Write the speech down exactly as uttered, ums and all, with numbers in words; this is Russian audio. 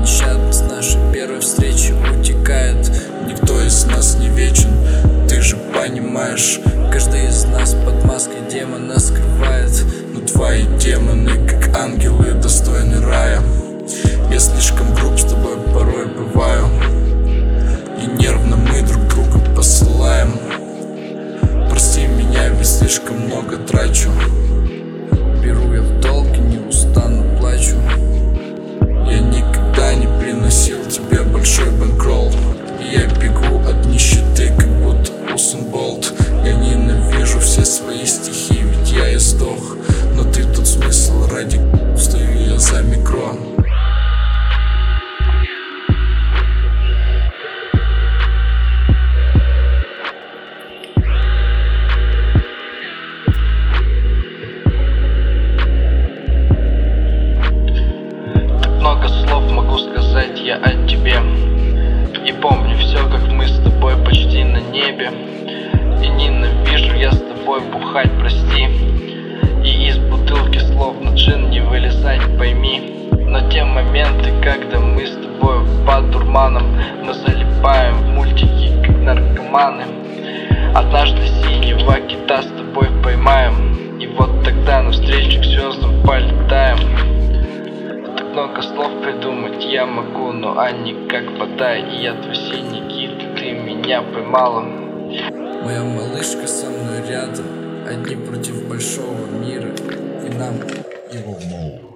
нещадно с нашей первой встречи утекает. Никто из нас не вечен, ты же понимаешь. Каждый из нас под маской демона скрывает. Но твои демоны, как ангелы, достойны рая. Я слишком груб с тобой порой бываю, и нервно мы друг друга посылаем. Прости меня, ведь слишком много трачу. Беру я в долг и неустанно плачу. Я никогда не приносил тебе большой бэнкролл, и я бегу от нищеты, как будто Усейн Болт. Я ненавижу все свои стихи, ведь я и сдох. Но ты тот смысл, ради стою я за микро. Много слов могу сказать я о тебе, и помню все, как мы с тобой почти на небе. И ненавижу я с тобой бухать, прости, и из бутылки словно джин не вылезать, пойми. Но те моменты, когда мы с тобой под дурманом, мы залипаем в мультики, как наркоманы. Однажды синего кита с тобой поймаем, и вот тогда навстречу к звездам полетаем. Много слов придумать я могу, но они как вода, и я твой синий кит, ты меня поймала. Моя малышка со мной рядом, одни против большого мира, и нам его мол.